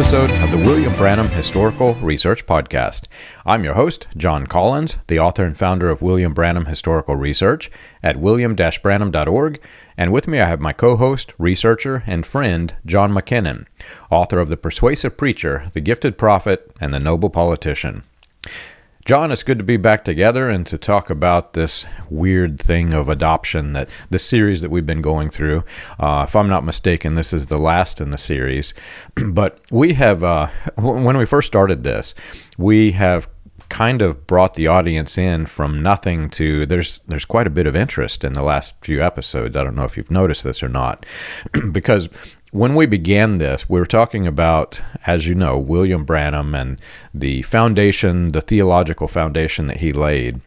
episode of the William Branham Historical Research Podcast. I'm your host, John Collins, the author and founder of William Branham Historical Research at william-branham.org, and with me I have my co-host, researcher, and friend, John McKinnon, author of The Persuasive Preacher, The Gifted Prophet, and The Noble Politician. John, it's good to be back together and to talk about this weird thing of adoption, that the series that we've been going through. If I'm not mistaken, this is the last in the series. But we have, when we first started this, we have kind of brought the audience in from nothing to there's quite a bit of interest in the last few episodes. I don't know if you've noticed this or not, because when we began this, we were talking about, as you know, William Branham and the foundation, the theological foundation that he laid.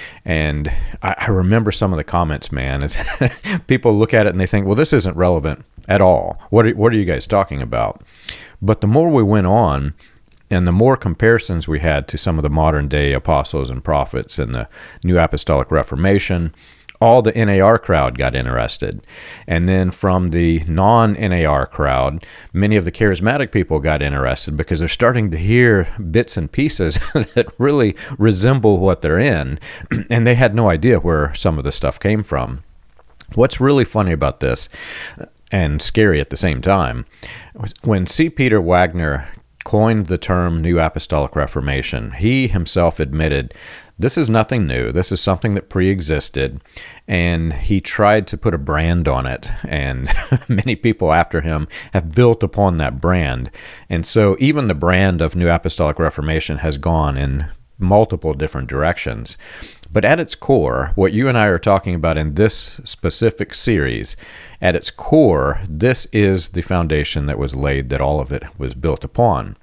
And I remember some of the comments, man. People look at it and they think, well, this isn't relevant at all. What are you guys talking about? But the more we went on, and the more comparisons we had to some of the modern day apostles and prophets in the New Apostolic Reformation, all the NAR crowd got interested. And then from the non-NAR crowd, many of the charismatic people got interested because they're starting to hear bits and pieces that really resemble what they're in. And they had no idea where some of the stuff came from. What's really funny about this, and scary at the same time, was when C. Peter Wagner coined the term New Apostolic Reformation, he himself admitted this is nothing new. This is something that pre-existed, and he tried to put a brand on it, and many people after him have built upon that brand. And so even the brand of New Apostolic Reformation has gone in multiple different directions. But at its core, what you and I are talking about in this specific series, at its core, this is the foundation that was laid, that all of it was built upon.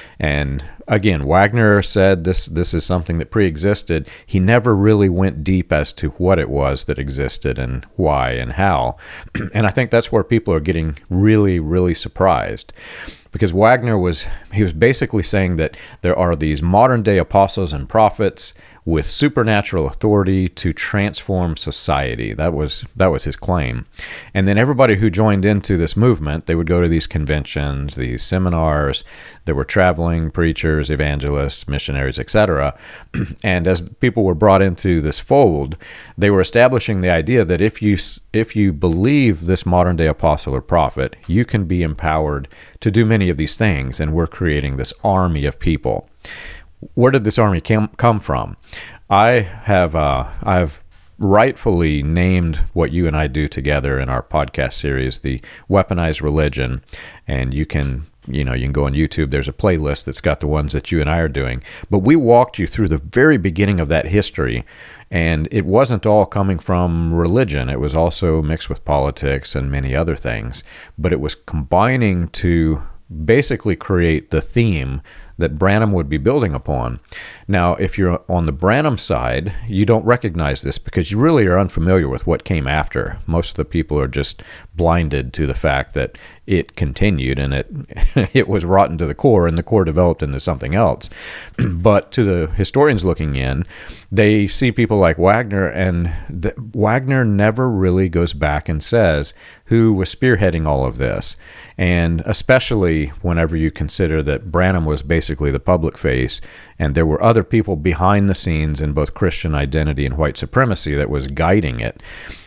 And again, Wagner said this is something that pre-existed. He never really went deep as to what it was that existed and why and how. And I think that's where people are getting really, really surprised. Because Wagner was basically saying that there are these modern day apostles and prophets with supernatural authority to transform society. That was his claim. And then everybody who joined into this movement, they would go to these conventions, these seminars. There were traveling preachers, evangelists, missionaries, etc. And as people were brought into this fold, they were establishing the idea that if you believe this modern day apostle or prophet, you can be empowered to do many of these things. And we're creating this army of people. Where did this army come from? I've rightfully named what you and I do together in our podcast series, the Weaponized Religion, and you can go on YouTube. There's a playlist that's got the ones that you and I are doing. But we walked you through the very beginning of that history, and it wasn't all coming from religion. It was also mixed with politics and many other things. But it was combining to basically create the theme that Branham would be building upon. Now, if you're on the Branham side, you don't recognize this because you really are unfamiliar with what came after. Most of the people are just blinded to the fact that it continued and it was rotten to the core, and the core developed into something else. But to the historians looking in, they see people like Wagner, and Wagner never really goes back and says who was spearheading all of this. And especially whenever you consider that Branham was basically the public face, and there were other people behind the scenes in both Christian identity and white supremacy that was guiding it.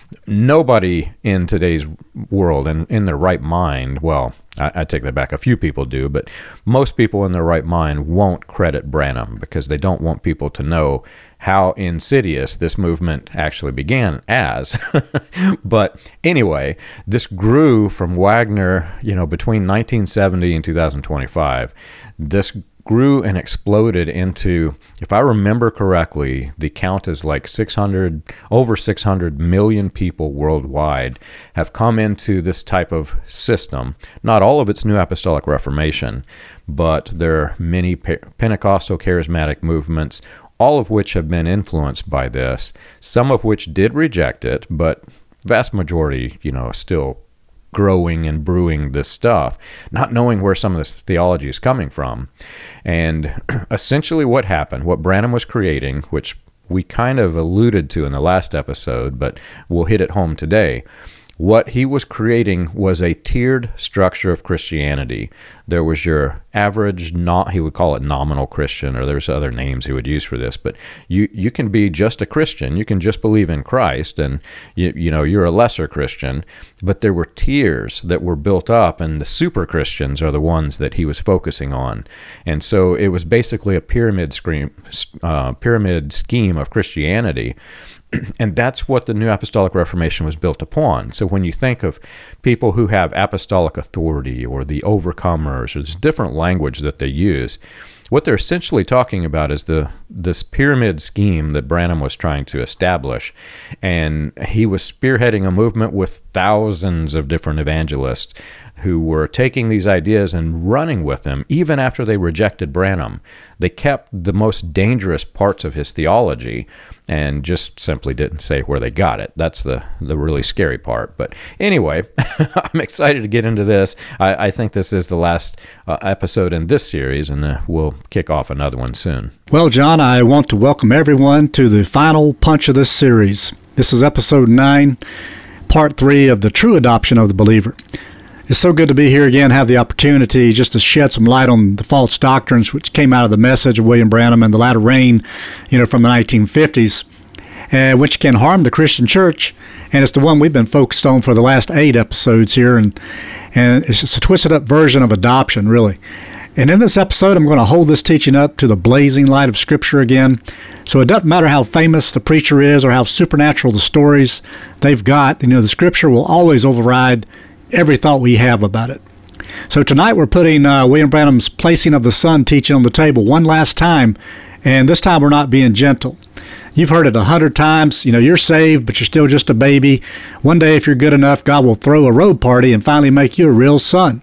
Nobody in today's world and in their right mind, well, I take that back, a few people do, but most people in their right mind won't credit Branham because they don't want people to know how insidious this movement actually began as. But anyway, this grew from Wagner, between 1970 and 2025. This grew and exploded into, if I remember correctly, the count is like over 600 million people worldwide have come into this type of system. Not all of it's New Apostolic Reformation, but there are many Pentecostal charismatic movements, all of which have been influenced by this, some of which did reject it, but vast majority, still growing and brewing this stuff, not knowing where some of this theology is coming from. And essentially what happened, what Branham was creating, which we kind of alluded to in the last episode, but we'll hit it home today, What he was creating was a tiered structure of Christianity. There was your average, he would call it nominal Christian, or there's other names he would use for this, but you can be just a Christian. You can just believe in Christ, and you're a lesser Christian. But there were tiers that were built up, and the super Christians are the ones that he was focusing on. And so it was basically a pyramid scheme of Christianity. And that's what the New Apostolic Reformation was built upon. So when you think of people who have apostolic authority or the overcomers, or this different language that they use, what they're essentially talking about is this pyramid scheme that Branham was trying to establish. And he was spearheading a movement with thousands of different evangelists who were taking these ideas and running with them, even after they rejected Branham. They kept the most dangerous parts of his theology and just simply didn't say where they got it. That's the really scary part. But anyway, I'm excited to get into this. I think this is the last episode in this series, and we'll kick off another one soon. Well, John, I want to welcome everyone to the final punch of this series. This is episode 9, part 3 of the true adoption of the believer. It's so good to be here again, have the opportunity just to shed some light on the false doctrines which came out of the message of William Branham and the latter rain, from the 1950s, which can harm the Christian church. And it's the one we've been focused on for the last 8 episodes here. And it's just a twisted up version of adoption, really. And in this episode, I'm going to hold this teaching up to the blazing light of Scripture again. So it doesn't matter how famous the preacher is or how supernatural the stories they've got, the Scripture will always override every thought we have about it. So tonight we're putting William Branham's placing of the sun teaching on the table one last time, and this time we're not being gentle. You've heard it 100 times. You're saved, but you're still just a baby. One day, if you're good enough, God will throw a robe party and finally make you a real son.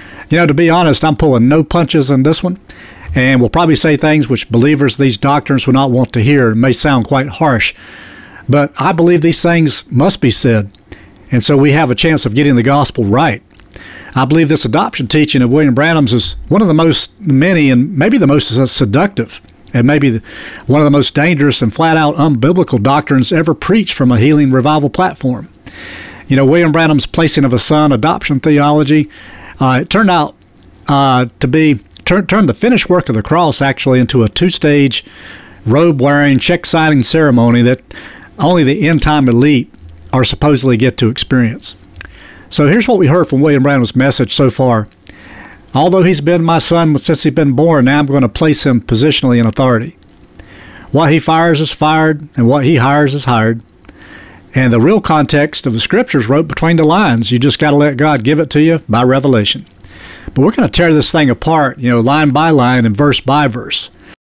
To be honest, I'm pulling no punches on this one, and we'll probably say things which believers of these doctrines will not want to hear. It may sound quite harsh, but I believe these things must be said. And so we have a chance of getting the gospel right. I believe this adoption teaching of William Branham's is one of the many and maybe the most seductive and maybe one of the most dangerous and flat-out unbiblical doctrines ever preached from a healing revival platform. William Branham's placing of a son adoption theology, it turned out to be turned the finished work of the cross actually into a 2-stage robe-wearing, check-signing ceremony that only the end-time elite or supposedly get to experience. So here's what we heard from William Branham's message so far. Although he's been my son since he's been born, now I'm going to place him positionally in authority. What he fires is fired, and what he hires is hired. And the real context of the Scriptures wrote between the lines. You just got to let God give it to you by revelation. But we're going to tear this thing apart, line by line and verse by verse.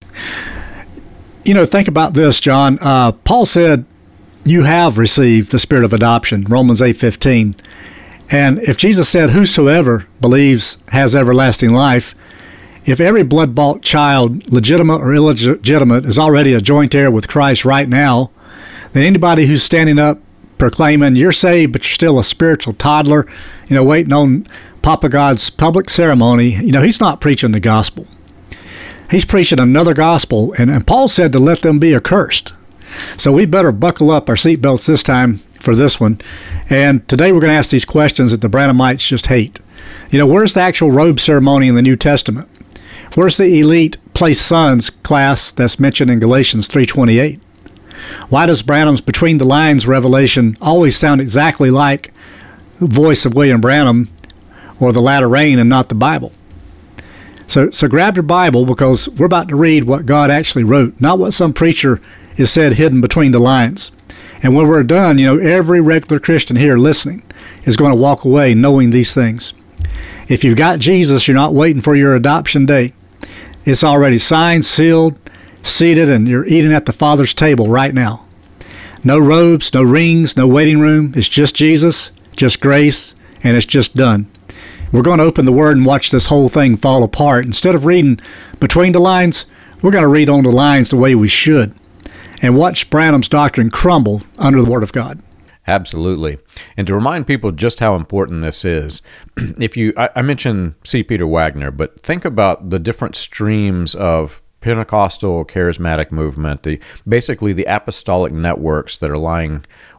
Think about this, John. Paul said, you have received the spirit of adoption, Romans 8:15. And if Jesus said, whosoever believes has everlasting life, if every blood-bought child, legitimate or illegitimate, is already a joint heir with Christ right now, then anybody who's standing up proclaiming you're saved, but you're still a spiritual toddler, waiting on Papa God's public ceremony, he's not preaching the gospel. He's preaching another gospel, and Paul said to let them be accursed. So we better buckle up our seatbelts this time for this one. And today we're going to ask these questions that the Branhamites just hate. Where's the actual robe ceremony in the New Testament? Where's the elite place sons class that's mentioned in Galatians 3:28? Why does Branham's between the lines revelation always sound exactly like the voice of William Branham or the latter rain and not the Bible? So grab your Bible, because we're about to read what God actually wrote, not what some preacher is said hidden between the lines. And when we're done, every regular Christian here listening is going to walk away knowing these things. If you've got Jesus, you're not waiting for your adoption day. It's already signed, sealed, seated, and you're eating at the Father's table right now. No robes, no rings, no waiting room. It's just Jesus, just grace, and it's just done. We're going to open the Word and watch this whole thing fall apart. Instead of reading between the lines, we're going to read on the lines the way we should and watch Branham's doctrine crumble under the Word of God. Absolutely. And to remind people just how important this is, I mentioned C. Peter Wagner, but think about the different streams of Pentecostal charismatic movement, basically the apostolic networks that are lying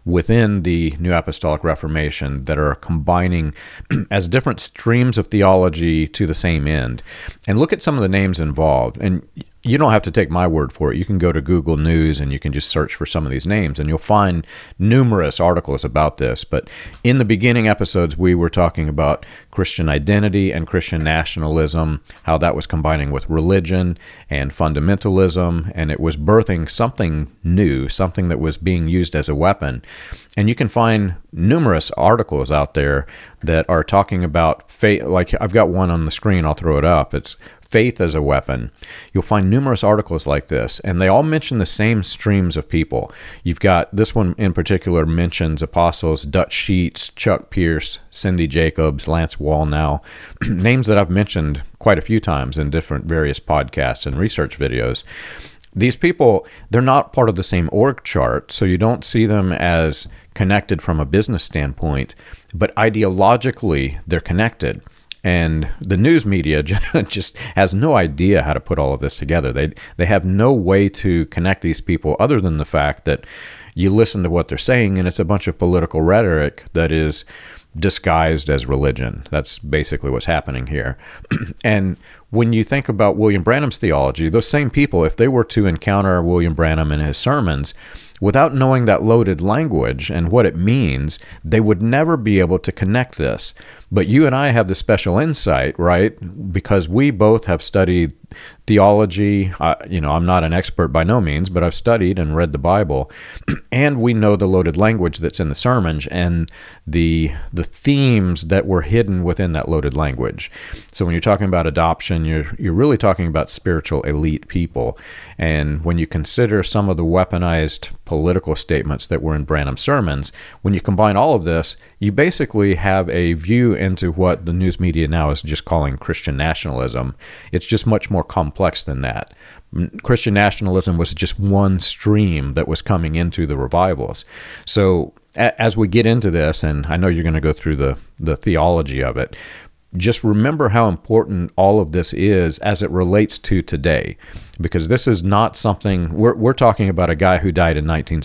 within the New Apostolic Reformation that are combining as different streams of theology to the same end. And look at some of the names involved. And you don't have to take my word for it. You can go to Google News and you can just search for some of these names, and you'll find numerous articles about this. But in the beginning episodes, we were talking about Christian identity and Christian nationalism, how that was combining with religion and fundamentalism, and it was birthing something new, something that was being used as a weapon. And you can find numerous articles out there that are talking about faith. Like I've got one on the screen, I'll throw it up. It's Faith as a Weapon. You'll find numerous articles like this, and they all mention the same streams of people. You've got this one in particular mentions apostles Dutch Sheets, Chuck Pierce, Cindy Jacobs, Lance Wallnau, names that I've mentioned quite a few times in different various podcasts and research videos. These people, they're not part of the same org chart, so you don't see them as connected from a business standpoint, but ideologically they're connected. And the news media just has no idea how to put all of this together. They have no way to connect these people other than the fact that you listen to what they're saying, and it's a bunch of political rhetoric that is disguised as religion. That's basically what's happening here. And when you think about William Branham's theology, those same people, if they were to encounter William Branham and his sermons, without knowing that loaded language and what it means, they would never be able to connect this. But you and I have the special insight, right? Because we both have studied theology. I'm not an expert by no means, but I've studied and read the Bible, and we know the loaded language that's in the sermons and the themes that were hidden within that loaded language. So when you're talking about adoption, you're really talking about spiritual elite people. And when you consider some of the weaponized political statements that were in Branham's sermons, when you combine all of this, you basically have a view into what the news media now is just calling Christian nationalism. It's just much more complex than that. Christian nationalism was just one stream that was coming into the revivals. So as we get into this, and I know you're going to go through the theology of it, just remember how important all of this is as it relates to today, because this is not something we're talking about. A guy who died in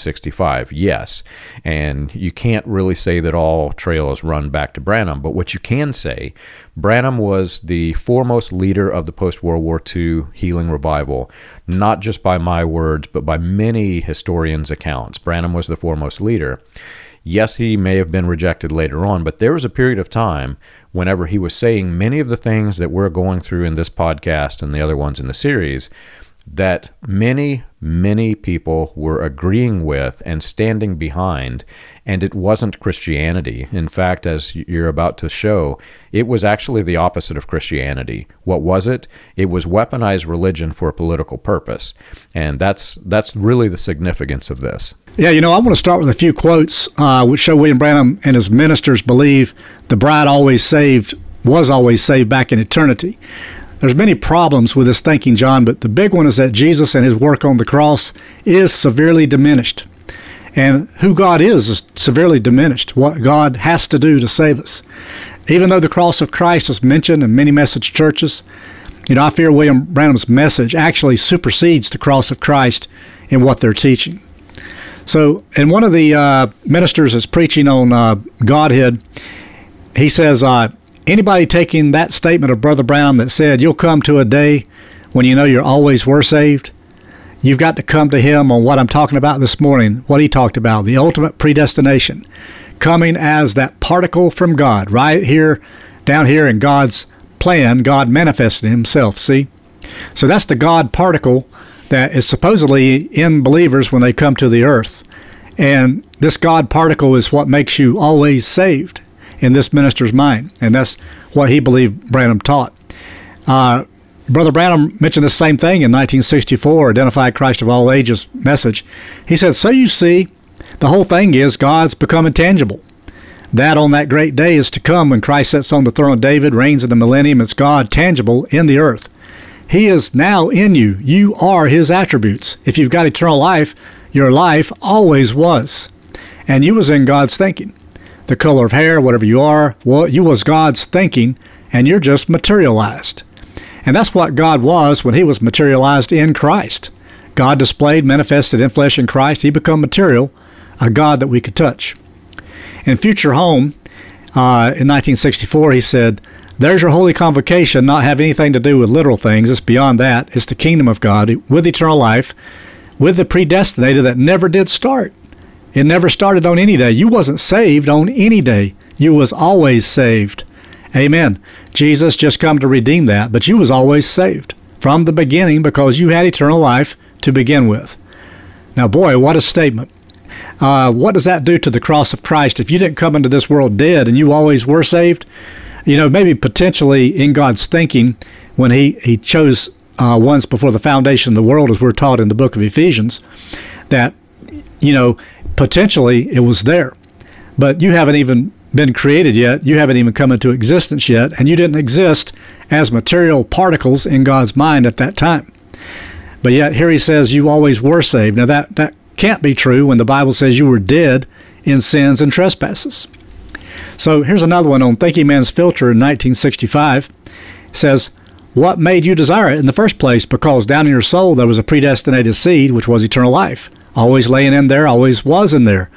1965, yes, and you can't really say that all trails run back to Branham, but what you can say, Branham was the foremost leader of the post-World War II healing revival, not just by my words, but by many historians' accounts. Branham was the foremost leader. Yes, he may have been rejected later on, but there was a period of time whenever he was saying many of the things that we're going through in this podcast and the other ones in the series that many, many people were agreeing with and standing behind, and it wasn't Christianity. In fact, as you're about to show, it was actually the opposite of Christianity. What was it? It was weaponized religion for a political purpose, and that's really the significance of this. Yeah, I want to start with a few quotes which show William Branham and his ministers believe the bride was always saved back in eternity. There's many problems with this thinking, John, but the big one is that Jesus and his work on the cross is severely diminished. And who God is severely diminished, what God has to do to save us. Even though the cross of Christ is mentioned in many message churches, I fear William Branham's message actually supersedes the cross of Christ in what they're teaching. So, and one of the ministers is preaching on Godhead. He says, anybody taking that statement of Brother Branham that said, you'll come to a day when you know you always were saved, you've got to come to him on what I'm talking about this morning, what he talked about, the ultimate predestination, coming as that particle from God, right here, down here in God's plan, God manifested himself, see? So that's the God particle that is supposedly in believers when they come to the earth. And this God particle is what makes you always saved in this minister's mind. And that's what he believed Branham taught. Brother Branham mentioned the same thing in 1964, Identified Christ of All Ages message. He said, so you see, the whole thing is God's become intangible. That on that great day is to come when Christ sits on the throne of David, reigns in the millennium. It's God tangible in the earth. He is now in you. You are his attributes. If you've got eternal life, your life always was. And you was in God's thinking. The color of hair, whatever you are, well, you was God's thinking, and you're just materialized. And that's what God was when he was materialized in Christ. God displayed, manifested in flesh in Christ. He became material a God that we could touch. In Future Home, in 1964, he said, "There's your holy convocation, not have anything to do with literal things. It's beyond that. It's the kingdom of God with eternal life, with the predestinated that never did start. It never started on any day. You wasn't saved on any day. You was always saved." Amen. Jesus just come to redeem that, but you was always saved from the beginning because you had eternal life to begin with. Now, boy, what a statement. What does that do to the cross of Christ? If you didn't come into this world dead and you always were saved, maybe potentially in God's thinking when he chose once before the foundation of the world, as we're taught in the book of Ephesians, that, potentially it was there. But you haven't even been created yet. You haven't even come into existence yet, and you didn't exist as material particles in God's mind at that time. But yet here he says you always were saved. Now that can't be true when the Bible says you were dead in sins and trespasses. So here's another one on Thinking Man's Filter in 1965. It says, "What made you desire it in the first place? Because down in your soul there was a predestinated seed, which was eternal life. Always laying in there, always was in there.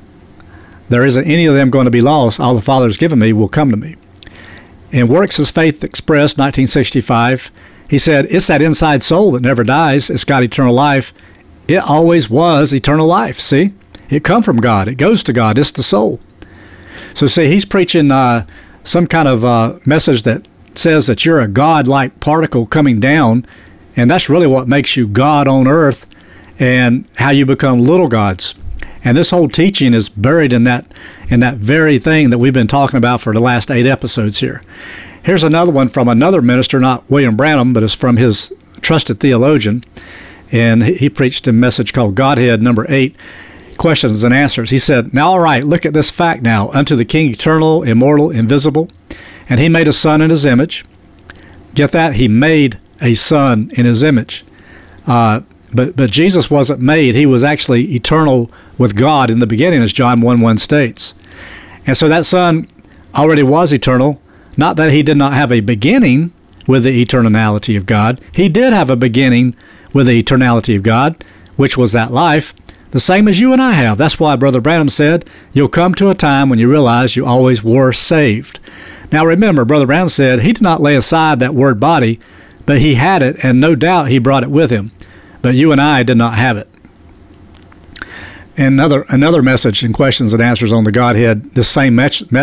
There isn't any of them going to be lost. All the Father has given me will come to me." In Works as Faith Expressed, 1965, he said, "It's that inside soul that never dies. It's got eternal life. It always was eternal life." See? It come from God. It goes to God. It's the soul. So see, he's preaching some kind of message that says that you're a God-like particle coming down, and that's really what makes you God on earth and how you become little gods. And this whole teaching is buried in that very thing that we've been talking about for the last 8 episodes here. Here's another one from another minister, not William Branham, but it's from his trusted theologian. And he preached a message called Godhead, number 8, Questions and Answers. He said, "Now, all right, look at this fact now. Unto the King eternal, immortal, invisible. And he made a son in his image." Get that? He made a son in his image. But Jesus wasn't made. He was actually eternal with God in the beginning, as John 1:1 states. And so that Son already was eternal. Not that he did not have a beginning with the eternality of God. He did have a beginning with the eternality of God, which was that life, the same as you and I have. That's why Brother Branham said, you'll come to a time when you realize you always were saved. Now remember, Brother Branham said he did not lay aside that word body, but he had it, and no doubt he brought it with him. But you and I did not have it. And another message in Questions and Answers on the Godhead, this same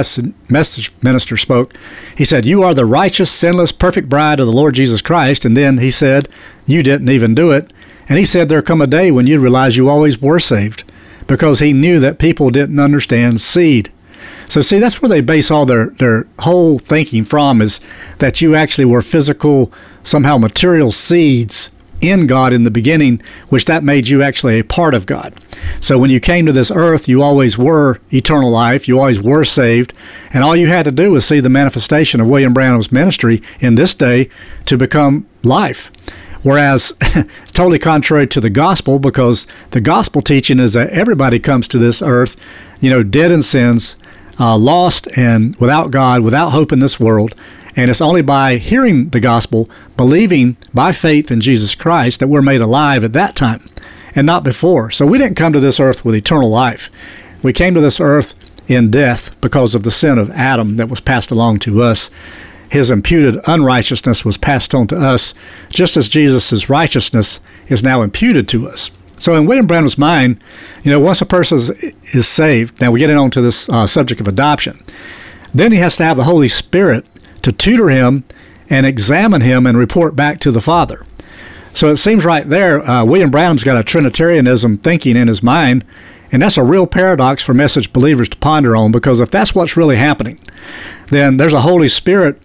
message minister spoke. He said, "You are the righteous, sinless, perfect bride of the Lord Jesus Christ." And then he said, "You didn't even do it." And he said, "There'll come a day when you realize you always were saved," because he knew that people didn't understand seed. So see, that's where they base all their whole thinking from, is that you actually were physical, somehow material seeds in God in the beginning, which that made you actually a part of God. So when you came to this earth, you always were eternal life, you always were saved, and all you had to do was see the manifestation of William Branham's ministry in this day to become life. Whereas, totally contrary to the gospel, because the gospel teaching is that everybody comes to this earth, dead in sins, lost and without God, without hope in this world. And it's only by hearing the gospel, believing by faith in Jesus Christ, that we're made alive at that time and not before. So we didn't come to this earth with eternal life. We came to this earth in death because of the sin of Adam that was passed along to us. His imputed unrighteousness was passed on to us, just as Jesus' righteousness is now imputed to us. So in William Branham's mind, once a person is saved, now we get on to this subject of adoption, then he has to have the Holy Spirit to tutor him and examine him and report back to the Father. So it seems right there, William Branham's got a Trinitarianism thinking in his mind, and that's a real paradox for message believers to ponder on, because if that's what's really happening, then there's a Holy Spirit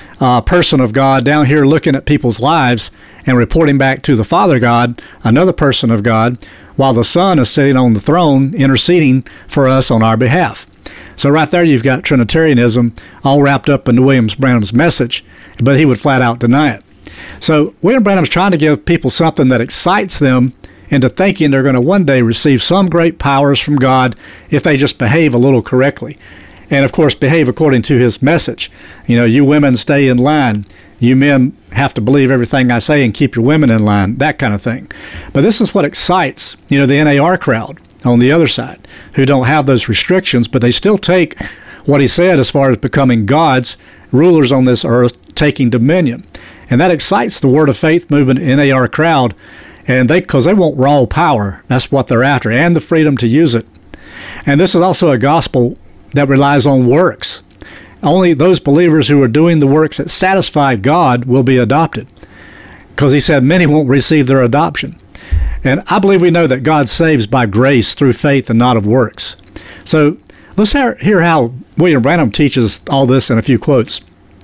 person of God down here looking at people's lives and reporting back to the Father God, another person of God, while the Son is sitting on the throne interceding for us on our behalf. So right there you've got Trinitarianism all wrapped up into William Branham's message, but he would flat out deny it. So William Branham's trying to give people something that excites them into thinking they're going to one day receive some great powers from God if they just behave a little correctly. And of course, behave according to his message. You women stay in line. You men have to believe everything I say and keep your women in line, that kind of thing. But this is what excites, the NAR crowd. on the other side who don't have those restrictions, but they still take what he said as far as becoming gods, rulers on this earth, taking dominion. And that excites the Word of Faith movement NAR crowd, and because they want raw power. That's what they're after, and the freedom to use it. And this is also a gospel that relies on works. Only those believers who are doing the works that satisfy God will be adopted, because he said many won't receive their adoption. And I believe we know that God saves by grace through faith and not of works. So let's hear how William Branham teaches all this in a few quotes.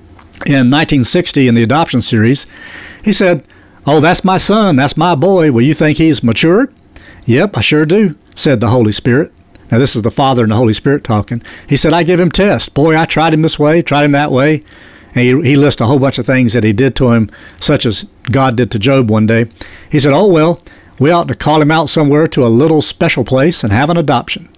In 1960, in the adoption series, he said, "Oh, that's my son, that's my boy. Well, you think he's matured?" "Yep, I sure do," said the Holy Spirit. Now, this is the Father and the Holy Spirit talking. He said, "I give him tests. Boy, I tried him this way, tried him that way." And he lists a whole bunch of things that he did to him, such as God did to Job one day. He said, "Oh, well, we ought to call him out somewhere to a little special place and have an adoption."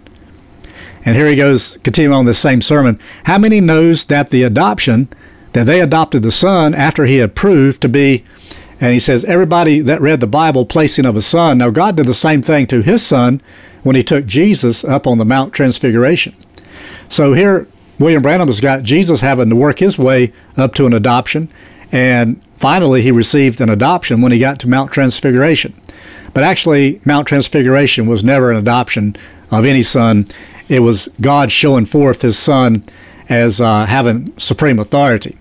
And here he goes, continuing on this same sermon. "How many knows that the adoption, that they adopted the son after he had proved to be," and he says, everybody that read the Bible, placing of a son. Now, God did the same thing to his son when he took Jesus up on the Mount Transfiguration. So here, William Branham has got Jesus having to work his way up to an adoption, and finally he received an adoption when he got to Mount Transfiguration. But actually, Mount Transfiguration was never an adoption of any son. It was God showing forth his son as having supreme authority,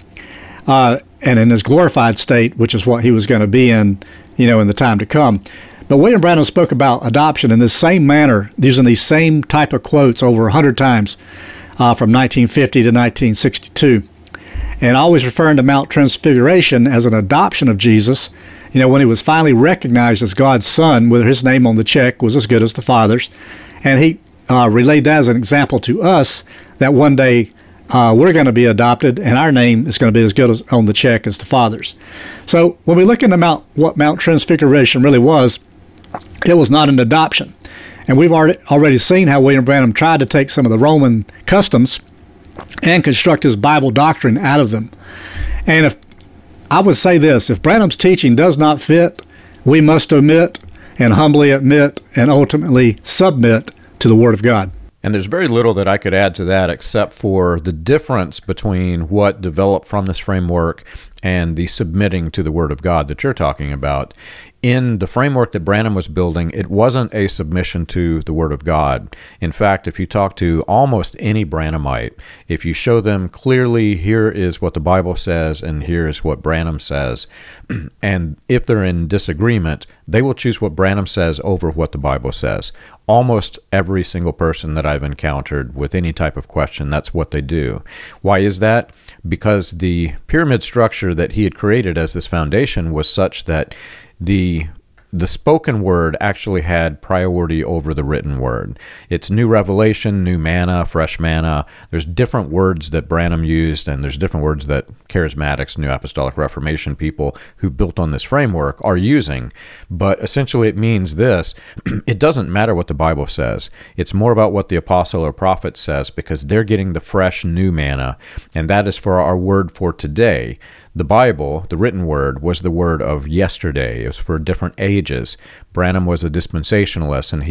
and in his glorified state, which is what he was going to be in, in the time to come. But William Branham spoke about adoption in this same manner, using these same type of quotes over 100 times from 1950 to 1962. And always referring to Mount Transfiguration as an adoption of Jesus, when he was finally recognized as God's son, whether his name on the check was as good as the Father's. And he relayed that as an example to us that one day we're going to be adopted and our name is going to be as good as on the check as the Father's. So when we look into what Mount Transfiguration really was, it was not an adoption. And we've already seen how William Branham tried to take some of the Roman customs and construct his Bible doctrine out of them. And if I would say this, if Branham's teaching does not fit, we must omit and humbly admit and ultimately submit to the Word of God. And there's very little that I could add to that except for the difference between what developed from this framework and the submitting to the Word of God that you're talking about. In the framework that Branham was building, it wasn't a submission to the Word of God. In fact, if you talk to almost any Branhamite, if you show them clearly, here is what the Bible says and here is what Branham says, and if they're in disagreement, they will choose what Branham says over what the Bible says. Almost every single person that I've encountered with any type of question, that's what they do. Why is that? Because the pyramid structure that he had created as this foundation was such that the spoken word actually had priority over the written word. It's new revelation, new manna, fresh manna. There's different words that Branham used, and there's different words that charismatics, New Apostolic Reformation people who built on this framework are using. But essentially it means this: it doesn't matter what the Bible says. It's more about what the apostle or prophet says, because they're getting the fresh new manna, and that is for our word for today. The Bible, the written word, was the word of yesterday. It was for different ages. Branham was a dispensationalist, and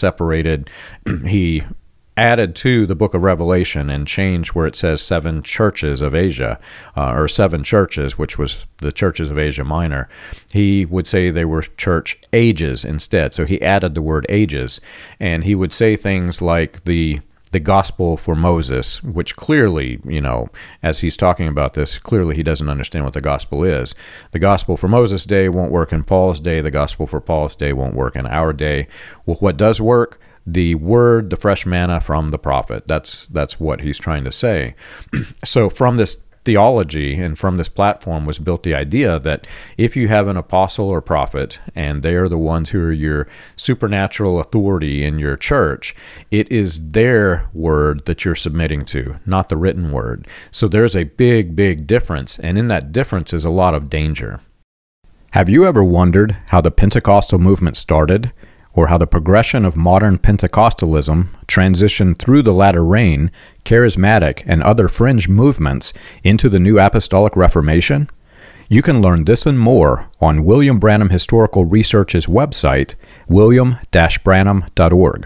he added to the book of Revelation and changed where it says 7 churches of Asia, or 7 churches, which was the churches of Asia Minor. He would say they were church ages instead. So he added the word ages, and he would say things like the gospel for Moses, which clearly, as he's talking about this, clearly he doesn't understand what the gospel is. The gospel for Moses' day won't work in Paul's day. The gospel for Paul's day won't work in our day. Well, what does work? The word, the fresh manna from the prophet. That's what he's trying to say. So from this theology and from this platform was built the idea that if you have an apostle or prophet and they are the ones who are your supernatural authority in your church, it is their word that you're submitting to, not the written word. So there's a big, big difference, and in that difference is a lot of danger. Have you ever wondered how the Pentecostal movement started, or how the progression of modern Pentecostalism transitioned through the latter rain, charismatic, and other fringe movements into the New Apostolic Reformation? You can learn this and more on William Branham Historical Research's website, william-branham.org.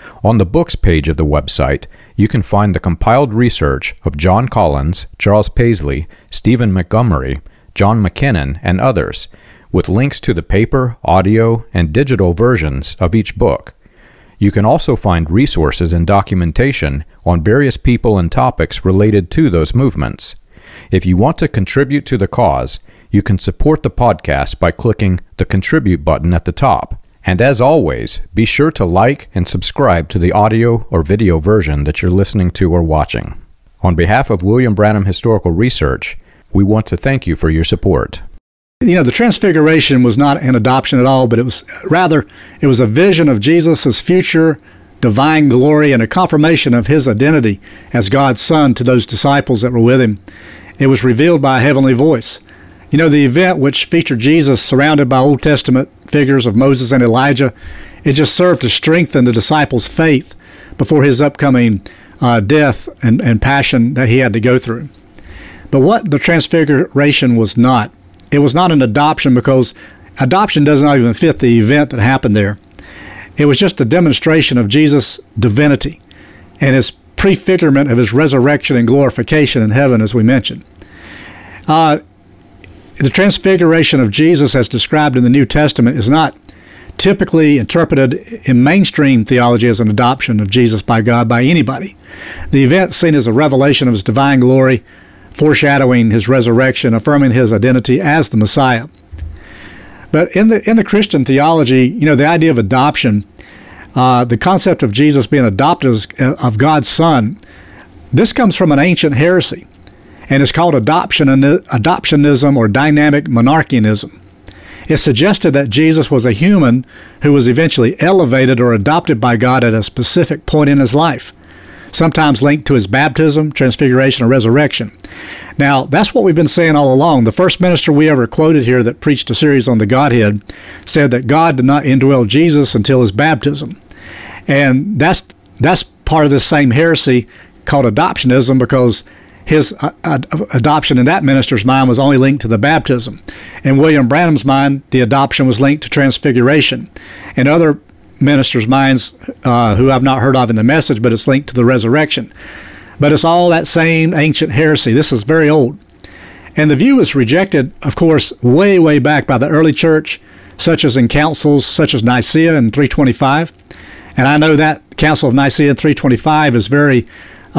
On the books page of the website, you can find the compiled research of John Collins, Charles Paisley, Stephen Montgomery, John McKinnon, and others, with links to the paper, audio, and digital versions of each book. You can also find resources and documentation on various people and topics related to those movements. If you want to contribute to the cause, you can support the podcast by clicking the Contribute button at the top. And as always, be sure to like and subscribe to the audio or video version that you're listening to or watching. On behalf of William Branham Historical Research, we want to thank you for your support. The Transfiguration was not an adoption at all, but it was a vision of Jesus' future divine glory and a confirmation of his identity as God's Son to those disciples that were with him. It was revealed by a heavenly voice. The event, which featured Jesus surrounded by Old Testament figures of Moses and Elijah, it just served to strengthen the disciples' faith before his upcoming death and passion that he had to go through. But what the Transfiguration was not, it was not an adoption, because adoption does not even fit the event that happened there. It was just a demonstration of Jesus' divinity and his prefigurement of his resurrection and glorification in heaven, as we mentioned. The transfiguration of Jesus, as described in the New Testament, is not typically interpreted in mainstream theology as an adoption of Jesus by God by anybody. The event seen as a revelation of his divine glory, foreshadowing his resurrection, affirming his identity as the Messiah. But in the Christian theology, the idea of adoption, the concept of Jesus being adopted as of God's Son, this comes from an ancient heresy, and it's called adoptionism or dynamic monarchianism. It suggested that Jesus was a human who was eventually elevated or adopted by God at a specific point in his life, sometimes linked to his baptism, transfiguration, or resurrection. Now, that's what we've been saying all along. The first minister we ever quoted here that preached a series on the Godhead said that God did not indwell Jesus until his baptism. And that's part of this same heresy called adoptionism, because his adoption in that minister's mind was only linked to the baptism. In William Branham's mind, the adoption was linked to transfiguration. In other ministers' minds, who I've not heard of in the message, but it's linked to the resurrection. But it's all that same ancient heresy. This is very old. And the view was rejected, of course, way, way back by the early church, such as in councils such as Nicaea in 325. And I know that Council of Nicaea in 325 is very...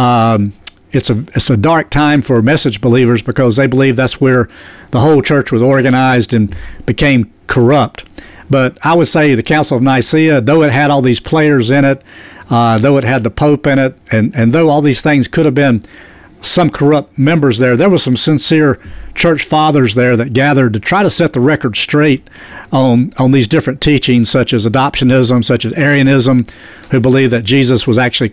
It's a dark time for message believers, because they believe that's where the whole church was organized and became corrupt. But I would say the Council of Nicaea, though it had all these players in it, though it had the Pope in it, and though all these things could have been some corrupt members there were some sincere church fathers there that gathered to try to set the record straight on these different teachings, such as adoptionism, such as Arianism, who believed that Jesus was actually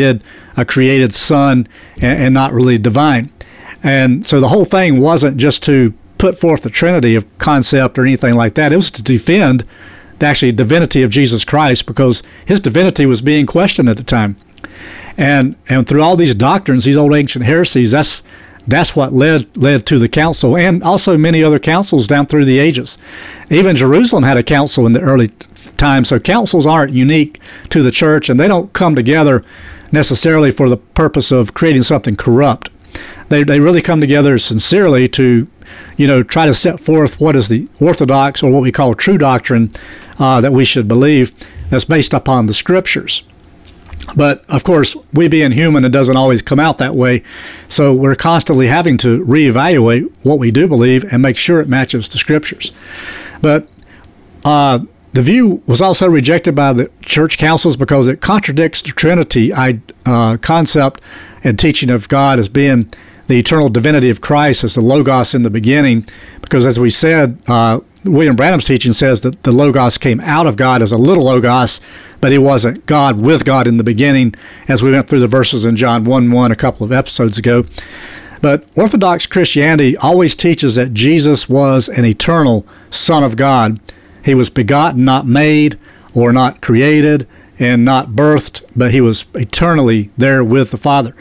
a created son, and not really divine. And so the whole thing wasn't just to put forth the Trinity of concept or anything like that. It was to defend the actual divinity of Jesus Christ, because his divinity was being questioned at the time. And through all these doctrines, these old ancient heresies, that's what led to the council, and also many other councils down through the ages. Even Jerusalem had a council in the early time, so councils aren't unique to the church, and they don't come together necessarily for the purpose of creating something corrupt. They really come together sincerely to, try to set forth what is the orthodox, or what we call true doctrine, that we should believe, that's based upon the scriptures. But, of course, we being human, it doesn't always come out that way. So we're constantly having to reevaluate what we do believe and make sure it matches the scriptures. But the view was also rejected by the church councils because it contradicts the Trinity concept and teaching of God as being the eternal divinity of Christ as the Logos in the beginning. Because, as we said, William Branham's teaching says that the Logos came out of God as a little Logos, but he wasn't God with God in the beginning, as we went through the verses in John 1:1 a couple of episodes ago. But Orthodox Christianity always teaches that Jesus was an eternal Son of God. He was begotten, not made, or not created, and not birthed, but he was eternally there with the Father.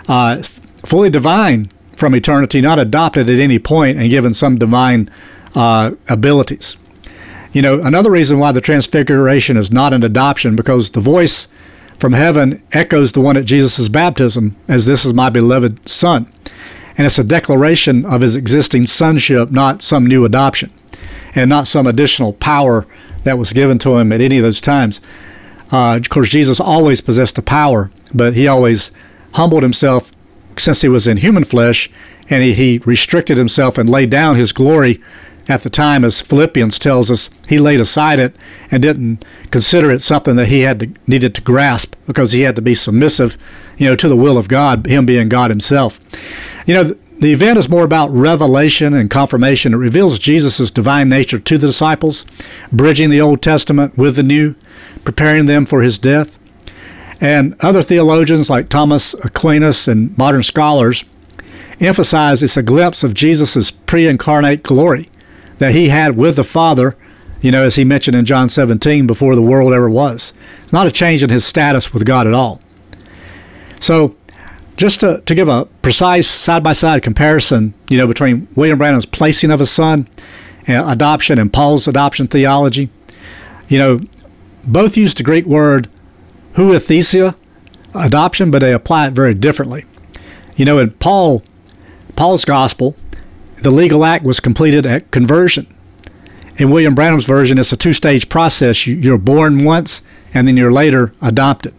Fully divine from eternity, not adopted at any point and given some divine abilities. Another reason why the Transfiguration is not an adoption, because the voice from heaven echoes the one at Jesus' baptism, as this is my beloved Son. And it's a declaration of his existing sonship, not some new adoption, and not some additional power that was given to him at any of those times. Of course, Jesus always possessed the power, but he always humbled himself since he was in human flesh, and he restricted himself and laid down his glory at the time, as Philippians tells us. He laid aside it and didn't consider it something that he needed to grasp, because he had to be submissive, to the will of God, him being God himself. The event is more about revelation and confirmation. It reveals Jesus' divine nature to the disciples, bridging the Old Testament with the New, preparing them for his death. And other theologians like Thomas Aquinas and modern scholars emphasize it's a glimpse of Jesus' pre-incarnate glory that he had with the Father, as he mentioned in John 17, before the world ever was. It's not a change in his status with God at all. So, just to give a precise side-by-side comparison, between William Branham's placing of his son, adoption, and Paul's adoption theology, both use the Greek word huiothesia, adoption, but they apply it very differently. In Paul's gospel, the legal act was completed at conversion. In William Branham's version, it's a two-stage process. You're born once, and then you're later adopted.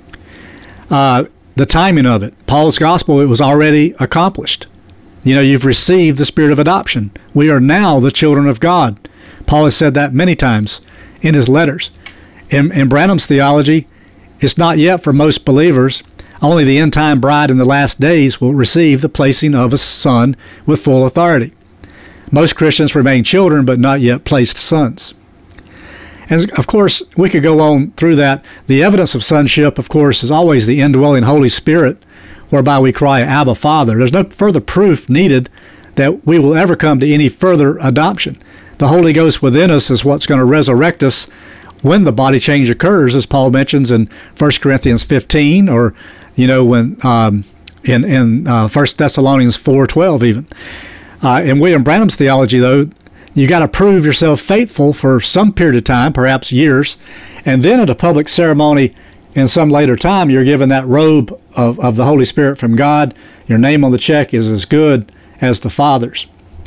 The timing of it, Paul's gospel, it was already accomplished. You've received the spirit of adoption. We are now the children of God. Paul has said that many times in his letters. In Branham's theology, it's not yet for most believers. Only the end-time bride in the last days will receive the placing of a son with full authority. Most Christians remain children, but not yet placed sons. And of course, we could go on through that. The evidence of sonship, of course, is always the indwelling Holy Spirit, whereby we cry, Abba, Father. There's no further proof needed that we will ever come to any further adoption. The Holy Ghost within us is what's going to resurrect us when the body change occurs, as Paul mentions in 1 Corinthians 15, or when in 1 Thessalonians 4:12 even. In William Branham's theology, though, you got to prove yourself faithful for some period of time, perhaps years, and then at a public ceremony in some later time, you're given that robe of the Holy Spirit from God. Your name on the check is as good as the Father's.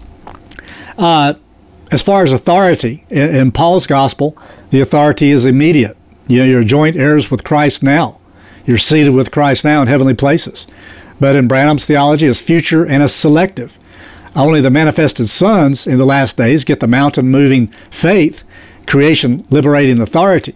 As far as authority, in Paul's gospel, the authority is immediate. You're joint heirs with Christ now. You're seated with Christ now in heavenly places. But in Branham's theology, it's future and it's selective. Only the manifested sons in the last days get the mountain-moving faith, creation liberating authority.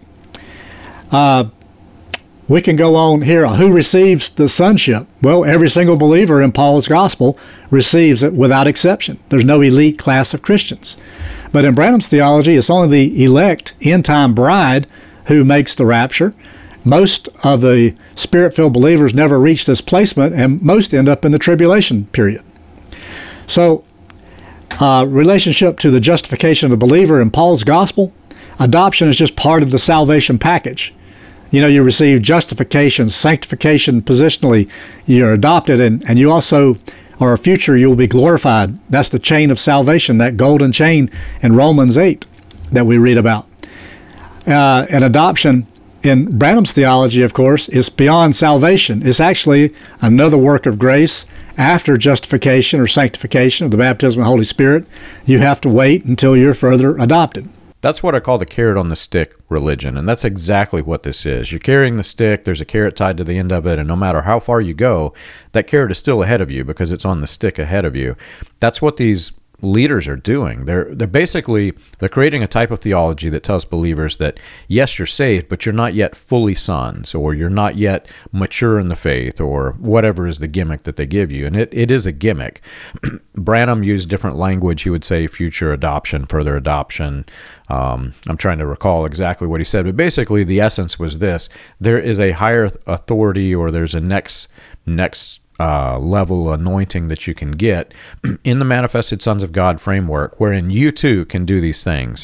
We can go on here. Who receives the sonship? Well, every single believer in Paul's gospel receives it without exception. There's no elite class of Christians. But in Branham's theology, it's only the elect end-time bride who makes the rapture. Most of the Spirit-filled believers never reach this placement, and most end up in the tribulation period. So, relationship to the justification of the believer in Paul's gospel, adoption is just part of the salvation package. You receive justification, sanctification positionally. You're adopted, and you also are a future, you will be glorified. That's the chain of salvation, that golden chain in Romans 8 that we read about. And adoption in Branham's theology, of course, is beyond salvation. It's actually another work of grace. After justification or sanctification of the baptism of the Holy Spirit, you have to wait until you're further adopted. That's what I call the carrot on the stick religion, and that's exactly what this is. You're carrying the stick, there's a carrot tied to the end of it, and no matter how far you go, that carrot is still ahead of you because it's on the stick ahead of you. That's what these leaders are doing. They're creating a type of theology that tells believers that yes, you're saved, but you're not yet fully sons, or you're not yet mature in the faith, or whatever is the gimmick that they give you. And it is a gimmick. Branham used different language. He would say future adoption, further adoption. I'm trying to recall exactly what he said, but basically the essence was this: there is a higher authority, or there's a next level anointing that you can get in the Manifested Sons of God framework, wherein you too can do these things.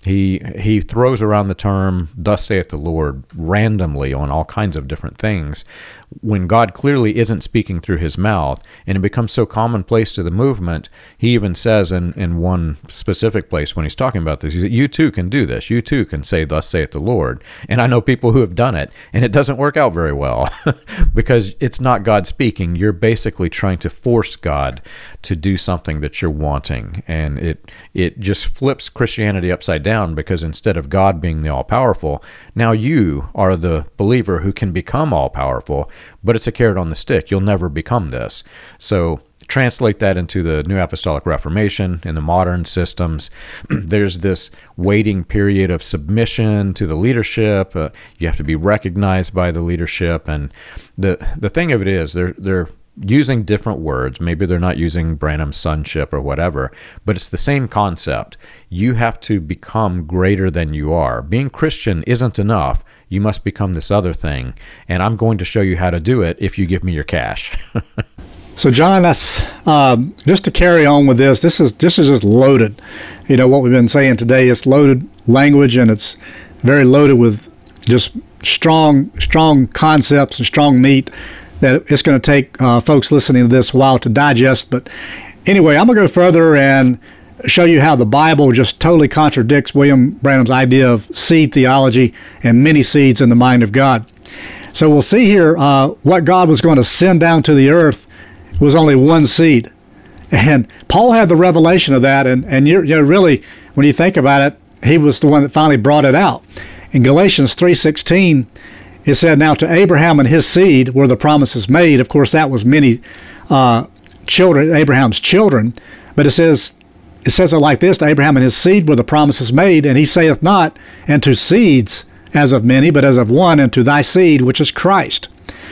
He throws around the term, "Thus saith the Lord," randomly on all kinds of different things, when God clearly isn't speaking through his mouth, and it becomes so commonplace to the movement. He even says in one specific place when he's talking about this, he says, you too can do this. You too can say, "Thus saith the Lord." And I know people who have done it, and it doesn't work out very well because it's not God speaking. You're basically trying to force God to do something that you're wanting, and it just flips Christianity upside down, because instead of God being the all-powerful, now you are the believer who can become all-powerful, but it's a carrot on the stick. You'll never become this. So translate that into the New Apostolic Reformation in the modern systems. There's this waiting period of submission to the leadership. You have to be recognized by the leadership, and the thing of it is they're using different words. Maybe they're not using Branham's sonship or whatever, but it's the same concept. You have to become greater than you are. Being Christian isn't enough. You must become this other thing, and I'm going to show you how to do it if you give me your cash. So, John, that's just to carry on with this. This is just loaded. You know what we've been saying today. It's loaded language, and it's very loaded with just strong concepts and strong meat that it's going to take folks listening to this a while to digest. But anyway, I'm going to go further and show you how the Bible just totally contradicts William Branham's idea of seed theology and many seeds in the mind of God. So we'll see here what God was going to send down to the earth was only one seed. And Paul had the revelation of that, and you're really, when you think about it, he was the one that finally brought it out. In Galatians 3:16, it said, "Now to Abraham and his seed were the promises made." Of course, that was many children, Abraham's children. But it says it like this: "To Abraham and his seed were the promises made, and he saith not, and to seeds as of many, but as of one, and to thy seed, which is Christ."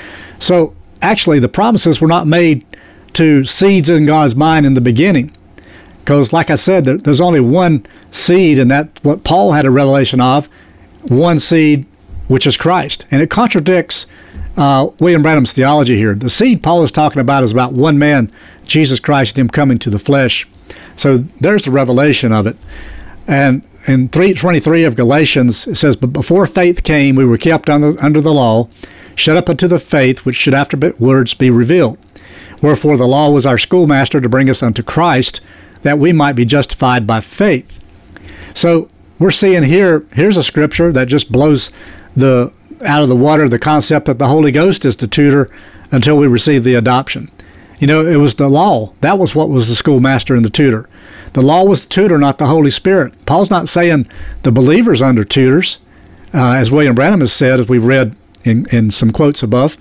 So actually, the promises were not made to seeds in God's mind in the beginning, because like I said, there's only one seed, and that's what Paul had a revelation of, one seed, which is Christ. And it contradicts William Branham's theology here. The seed Paul is talking about is about one man, Jesus Christ, and him coming to the flesh. So there's the revelation of it. And in 3:23 of Galatians, it says, "But before faith came, we were kept under the law, shut up unto the faith which should afterwards be revealed. Wherefore the law was our schoolmaster to bring us unto Christ, that we might be justified by faith." So we're seeing here's a scripture that just blows out of the water the concept that the Holy Ghost is the tutor until we receive the adoption. You know, it was the law. That was what was the schoolmaster and the tutor. The law was the tutor, not the Holy Spirit. Paul's not saying the believer's under tutors, as William Branham has said, as we've read in some quotes above.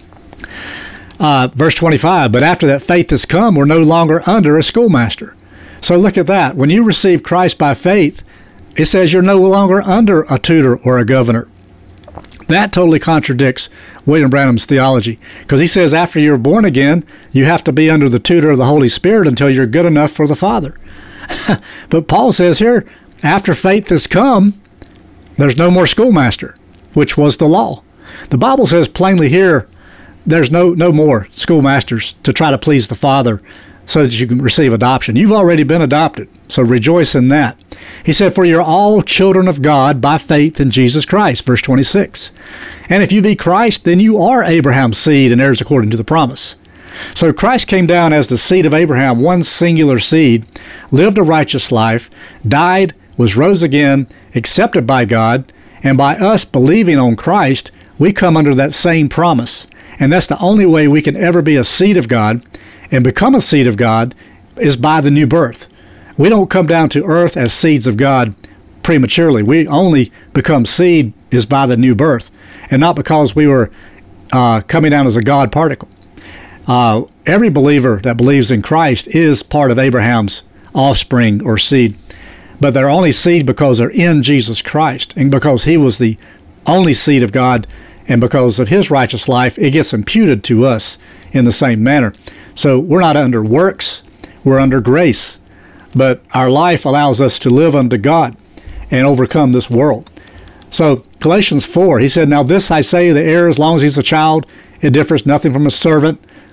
Verse 25, "But after that faith has come, we're no longer under a schoolmaster." So look at that. When you receive Christ by faith, it says you're no longer under a tutor or a governor. That totally contradicts William Branham's theology, because he says after you're born again, you have to be under the tutor of the Holy Spirit until you're good enough for the Father. But Paul says here, after faith has come, there's no more schoolmaster, which was the law. The Bible says plainly here, there's no more schoolmasters to try to please the Father so that you can receive adoption. You've already been adopted, so rejoice in that. He said, "For you're all children of God by faith in Jesus Christ," verse 26. "And if you be Christ, then you are Abraham's seed and heirs according to the promise." So Christ came down as the seed of Abraham, one singular seed, lived a righteous life, died, was rose again, accepted by God, and by us believing on Christ, we come under that same promise. And that's the only way we can ever be a seed of God and become a seed of God is by the new birth. We don't come down to earth as seeds of God prematurely. We only become seed is by the new birth, and not because we were coming down as a God particle. Every believer that believes in Christ is part of Abraham's offspring or seed, but they're only seed because they're in Jesus Christ, and because he was the only seed of God, and because of his righteous life, it gets imputed to us in the same manner. So we're not under works, we're under grace. But our life allows us to live unto God and overcome this world. So Galatians 4, he said, "Now this I say, the heir, as long as he's a child, it differs nothing from a servant,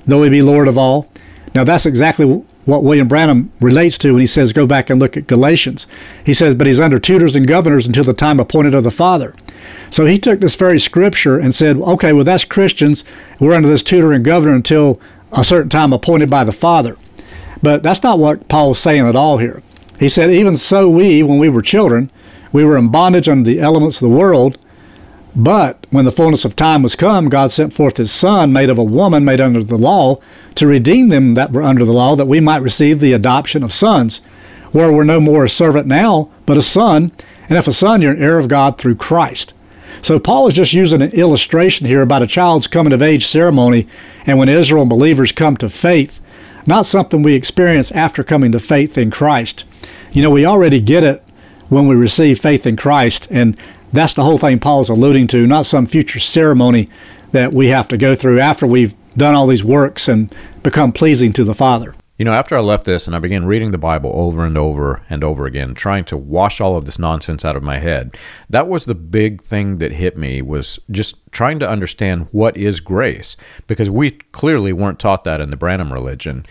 though he be Lord of all. Now that's exactly what William Branham relates to when he says, go back and look at Galatians. He says, but he's under tutors and governors until the time appointed of the Father. So he took this very scripture and said, okay, well, that's Christians. We're under this tutor and governor until a certain time appointed by the Father. But that's not what Paul was saying at all here. He said, even so we, when we were children, we were in bondage under the elements of the world. But when the fullness of time was come, God sent forth his Son, made of a woman, made under the law, to redeem them that were under the law, that we might receive the adoption of sons, where we're no more a servant now, but a son. And if a son, you're an heir of God through Christ. So Paul is just using an illustration here about a child's coming of age ceremony, and when Israel and believers come to faith, not something we experience after coming to faith in Christ. You know, we already get it when we receive faith in Christ, and that's the whole thing Paul's alluding to, not some future ceremony that we have to go through after we've done all these works and become pleasing to the Father. You know, after I left this and I began reading the Bible over and over and over again, trying to wash all of this nonsense out of my head, that was the big thing that hit me, was just trying to understand what is grace, because we clearly weren't taught that in the Branham religion.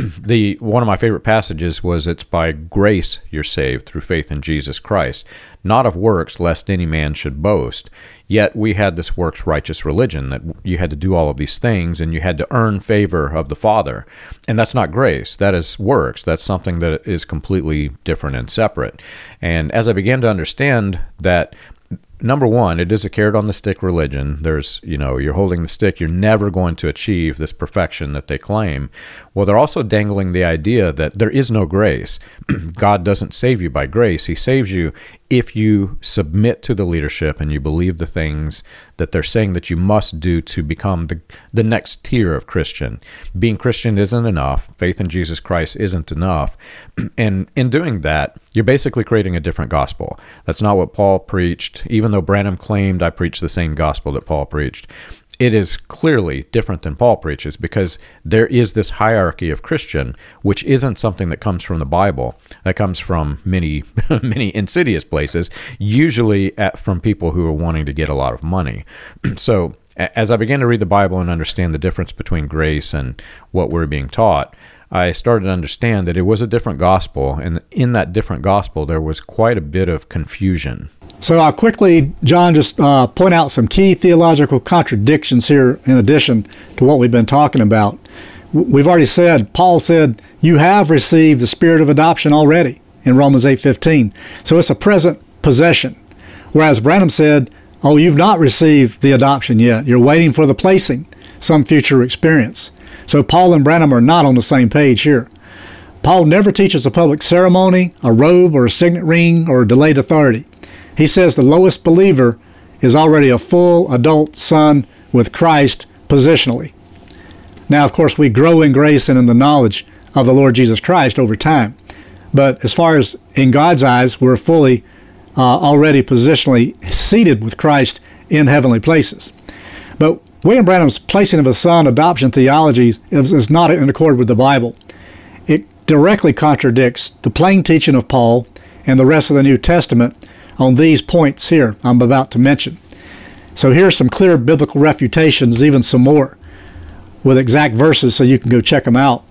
One of my favorite passages was, it's by grace you're saved through faith in Jesus Christ, not of works, lest any man should boast. Yet we had this works righteous religion that you had to do all of these things and you had to earn favor of the Father. And that's not grace. That is works. That's something that is completely different and separate. And as I began to understand that, number one, it is a carrot on the stick religion. There's, you're holding the stick. You're never going to achieve this perfection that they claim. Well, they're also dangling the idea that there is no grace. God doesn't save you by grace. He saves you if you submit to the leadership and you believe the things that they're saying that you must do to become the next tier of Christian. Being Christian isn't enough. Faith in Jesus Christ isn't enough. And in doing that, you're basically creating a different gospel. That's not what Paul preached, even though Branham claimed I preached the same gospel that Paul preached. It is clearly different than Paul preaches, because there is this hierarchy of Christian, which isn't something that comes from the Bible. That comes from many, many insidious places, usually from people who are wanting to get a lot of money. So as I began to read the Bible and understand the difference between grace and what we're being taught, I started to understand that it was a different gospel, and in that different gospel, there was quite a bit of confusion. So I'll quickly, John, just point out some key theological contradictions here in addition to what we've been talking about. We've already said, Paul said, you have received the spirit of adoption already in Romans 8:15. So it's a present possession. Whereas Branham said, oh, you've not received the adoption yet. You're waiting for the placing, some future experience. So Paul and Branham are not on the same page here. Paul never teaches a public ceremony, a robe, or a signet ring, or delayed authority. He says the lowest believer is already a full adult son with Christ positionally. Now, of course, we grow in grace and in the knowledge of the Lord Jesus Christ over time. But as far as in God's eyes, we're fully already positionally seated with Christ in heavenly places. But William Branham's placing of his son adoption theology is not in accord with the Bible. It directly contradicts the plain teaching of Paul and the rest of the New Testament on these points here I'm about to mention. So here's some clear biblical refutations, even some more, with exact verses so you can go check them out.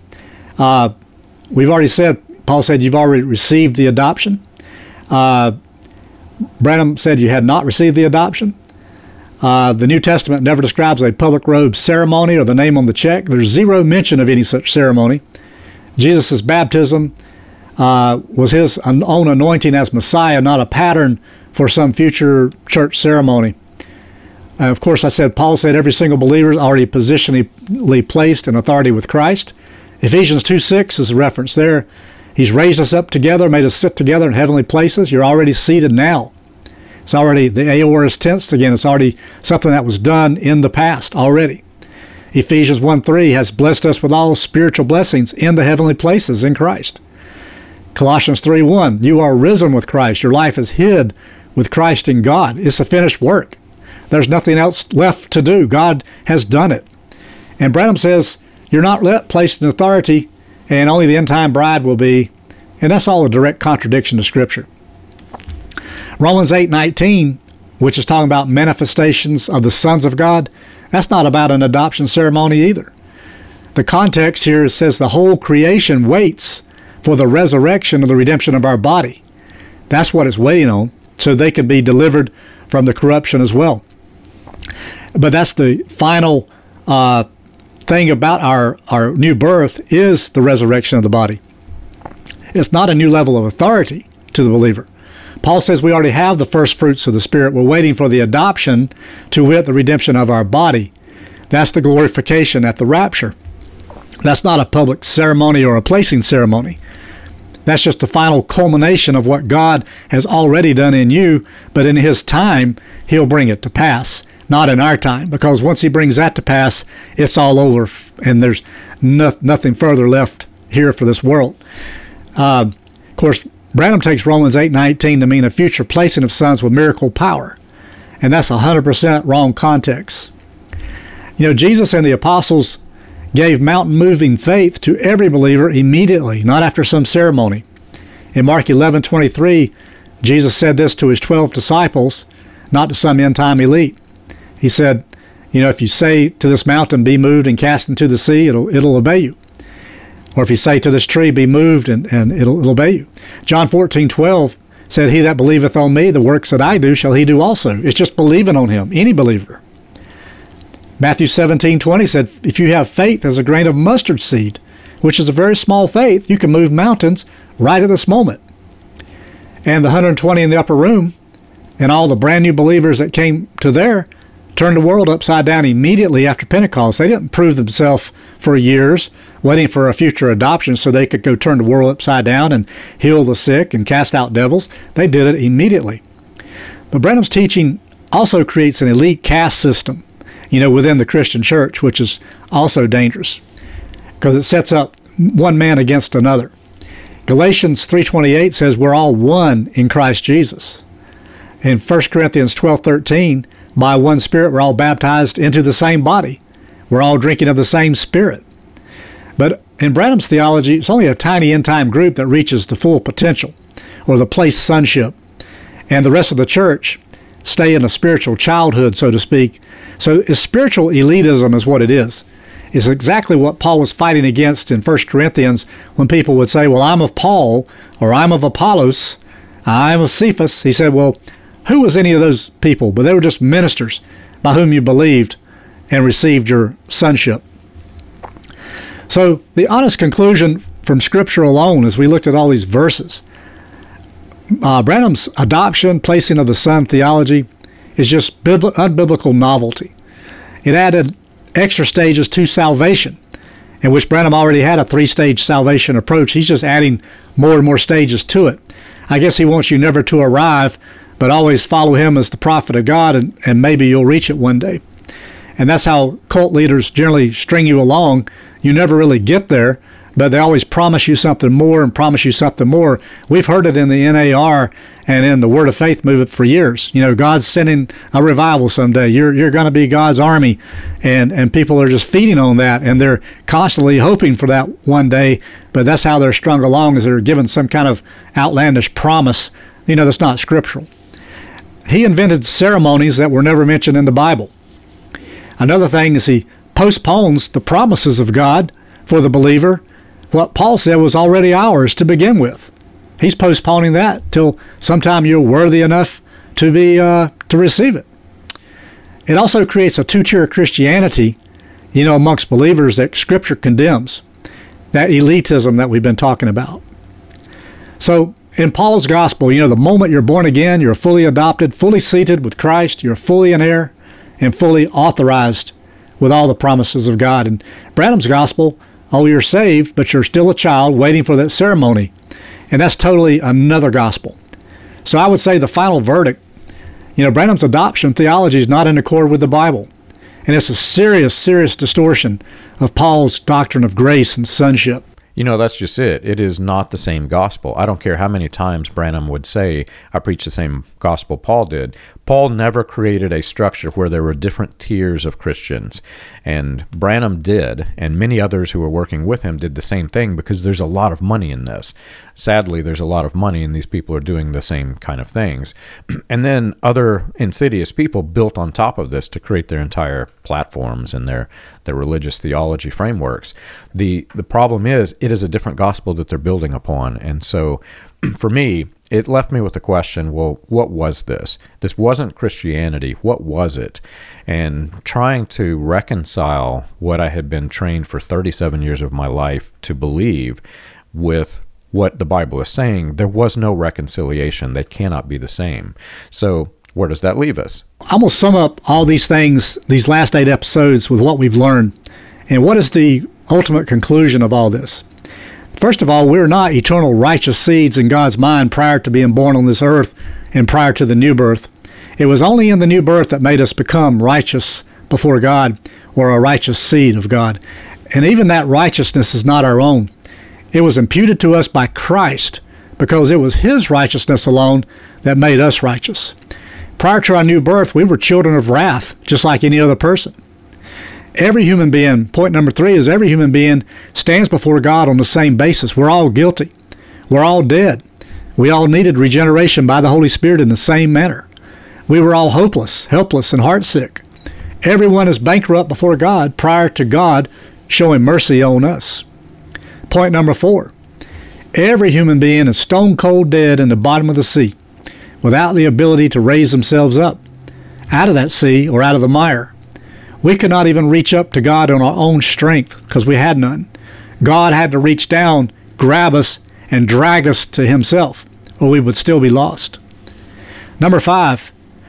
We've already said, Paul said you've already received the adoption. Branham said you had not received the adoption. The New Testament never describes a public robe ceremony or the name on the check. There's zero mention of any such ceremony. Jesus' baptism was his own anointing as Messiah, not a pattern for some future church ceremony. Of course, I said Paul said every single believer is already positionally placed in authority with Christ. Ephesians 2:6 is a reference there. He's raised us up together, made us sit together in heavenly places. You're already seated now. It's already, the aorist tense again, it's already something that was done in the past already. Ephesians 1:3 has blessed us with all spiritual blessings in the heavenly places in Christ. Colossians 3:1, you are risen with Christ. Your life is hid with Christ in God. It's a finished work. There's nothing else left to do. God has done it. And Branham says you're not placed in authority, and only the end-time bride will be. And that's all a direct contradiction to Scripture. Romans 8:19, which is talking about manifestations of the sons of God, that's not about an adoption ceremony either. the context here says the whole creation waits for the resurrection of the redemption of our body. That's what it's waiting on, so they can be delivered from the corruption as well. But that's the final thing about our new birth is the resurrection of the body. It's not a new level of authority to the believer. Paul says we already have the first fruits of the Spirit. We're waiting for the adoption, to wit, the redemption of our body. That's the glorification at the rapture. That's not a public ceremony or a placing ceremony. That's just the final culmination of what God has already done in you, but in His time, He'll bring it to pass. Not in our time, because once He brings that to pass, it's all over, and there's nothing further left here for this world. Of course, Branham takes Romans 8:19 to mean a future placing of sons with miracle power, and that's 100% wrong context. You know, Jesus and the apostles gave mountain-moving faith to every believer immediately, not after some ceremony. In Mark 11:23, Jesus said this to His 12 disciples, not to some end-time elite. He said, you know, if you say to this mountain, be moved and cast into the sea, it'll obey you. Or if you say to this tree, be moved, and it'll obey you. John 14:12 said, he that believeth on me, the works that I do, shall he do also. It's just believing on Him, any believer. Matthew 17:20 said, if you have faith as a grain of mustard seed, which is a very small faith, you can move mountains right at this moment. And the 120 in the upper room and all the brand new believers that came to there turned the world upside down immediately after Pentecost. They didn't prove themselves for years, waiting for a future adoption so they could go turn the world upside down and heal the sick and cast out devils. They did it immediately. But Branham's teaching also creates an elite caste system, you know, within the Christian church, which is also dangerous because it sets up one man against another. Galatians 3:28 says we're all one in Christ Jesus. In 1 Corinthians 12:13, by one Spirit we're all baptized into the same body. We're all drinking of the same Spirit. But in Branham's theology, it's only a tiny end-time group that reaches the full potential, or the place sonship. And the rest of the church stay in a spiritual childhood, so to speak. So spiritual elitism is what it is. It's exactly what Paul was fighting against in 1 Corinthians when people would say, well, I'm of Paul, or I'm of Apollos, I'm of Cephas. He said, well, who was any of those people? But they were just ministers by whom you believed and received your sonship. So the honest conclusion from Scripture alone, as we looked at all these verses, Branham's adoption, placing of the Son theology is just unbiblical novelty. It added extra stages to salvation, in which Branham already had a 3-stage salvation approach. He's just adding more and more stages to it. I guess he wants you never to arrive, but always follow him as the prophet of God, and maybe you'll reach it one day. And that's how cult leaders generally string you along. You never really get there, but they always promise you something more and promise you something more. We've heard it in the NAR and in the Word of Faith movement for years. You know, God's sending a revival someday. You're going to be God's army, and people are just feeding on that, and they're constantly hoping for that one day. But that's how they're strung along, is they're given some kind of outlandish promise, you know, that's not scriptural. He invented ceremonies that were never mentioned in the Bible. Another thing is he postpones the promises of God for the believer. What Paul said was already ours to begin with. He's postponing that till sometime you're worthy enough to be to receive it. It also creates a two-tier Christianity, you know, amongst believers that Scripture condemns. That elitism that we've been talking about. So in Paul's gospel, you know, the moment you're born again, you're fully adopted, fully seated with Christ, you're fully an heir, and fully authorized with all the promises of God. In Branham's gospel, oh, you're saved, but you're still a child waiting for that ceremony. And that's totally another gospel. So I would say the final verdict, you know, Branham's adoption theology is not in accord with the Bible. And it's a serious, serious distortion of Paul's doctrine of grace and sonship. That's just it. It is not the same gospel. I don't care how many times Branham would say, I preach the same gospel Paul did. Paul never created a structure where there were different tiers of Christians. And Branham did, and many others who were working with him did the same thing because there's a lot of money in this. Sadly, there's a lot of money, and these people are doing the same kind of things. And then other insidious people built on top of this to create their entire platforms and their religious theology frameworks. The problem is, it is a different gospel that they're building upon. And so for me, it left me with the question, well, what was this? This wasn't Christianity. What was it? And trying to reconcile what I had been trained for 37 years of my life to believe with what the Bible is saying, there was no reconciliation. They cannot be the same. So where does that leave us? I'm going to sum up all these things, these last 8 episodes, with what we've learned. And what is the ultimate conclusion of all this? First of all, we're not eternal righteous seeds in God's mind prior to being born on this earth and prior to the new birth. It was only in the new birth that made us become righteous before God, or a righteous seed of God. And even that righteousness is not our own. It was imputed to us by Christ because it was His righteousness alone that made us righteous. Prior to our new birth, we were children of wrath, just like any other person. Every human being, point number 3 is every human being stands before God on the same basis. We're all guilty. We're all dead. We all needed regeneration by the Holy Spirit in the same manner. We were all hopeless, helpless, and heartsick. Everyone is bankrupt before God prior to God showing mercy on us. Point number 4, every human being is stone cold dead in the bottom of the sea without the ability to raise themselves up out of that sea or out of the mire. We could not even reach up to God on our own strength because we had none. God had to reach down, grab us, and drag us to Himself, or we would still be lost. Number 5,